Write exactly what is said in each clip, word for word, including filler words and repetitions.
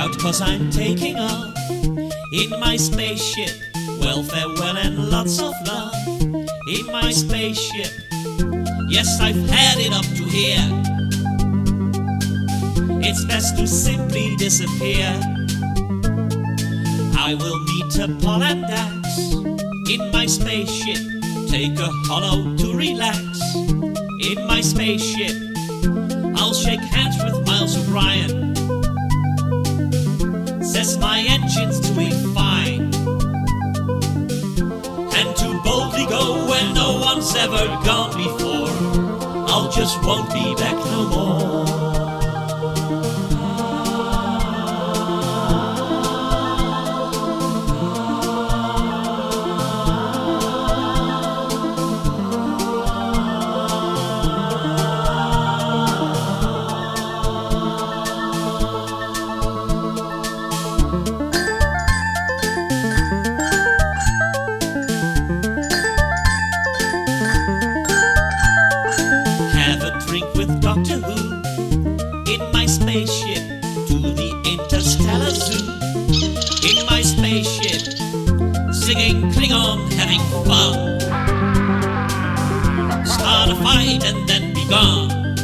out 'cause I'm taking off in my spaceship. Well, farewell and lots of love in my spaceship. Yes, I've had it up to here. It's best to simply disappear. I will meet a Paul and Dax in my spaceship. Take a hollow to relax in my spaceship. I'll shake hands with Miles O'Brien. Says my engine's doing fine. And to boldly go where no one's ever gone before. I'll just won't be back no more. With Doctor Who in my spaceship to the interstellar zoo. In my spaceship, singing Klingon, having fun. Start a fight and then be gone.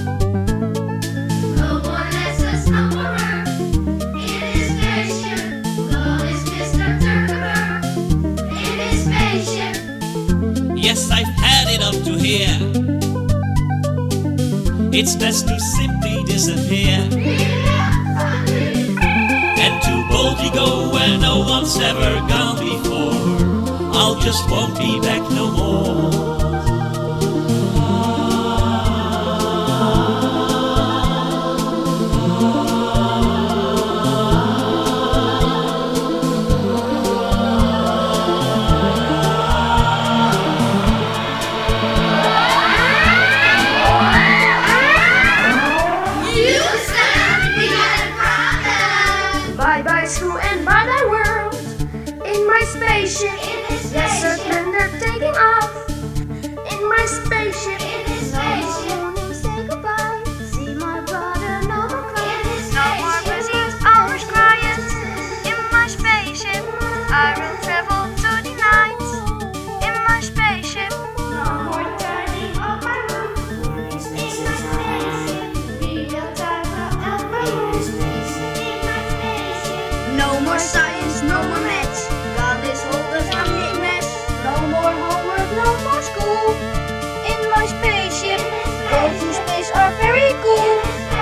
No one lets us over in his spaceship. God is Mister Turner in his spaceship. Yes, I've had it up to here. It's best to simply disappear and to boldly go where no one's ever gone before. I'll just won't be back no more. Bye-bye school and bye-bye world in my spaceship. Yes, sir, then they're taking off in my spaceship. No morning, say goodbye. See my brother, no more crying. No more business, always crying. In my spaceship, I will travel to the night. In my spaceship, no more turning off my room. In my spaceship, real time of my room. No more science, no more maths. God is holding from the mess. No more homework, no more school. In my spaceship, go to space are very cool.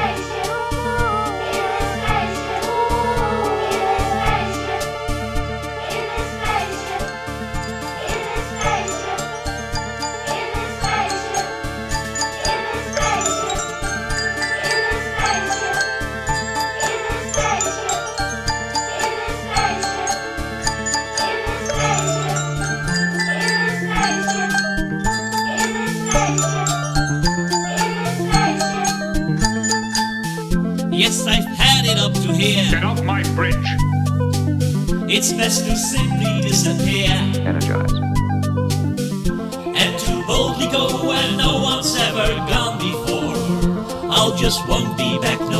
Yes, I've had it up to here. Get off my bridge. It's best to simply disappear Energize. and to boldly go where no one's ever gone before. I'll just won't be back no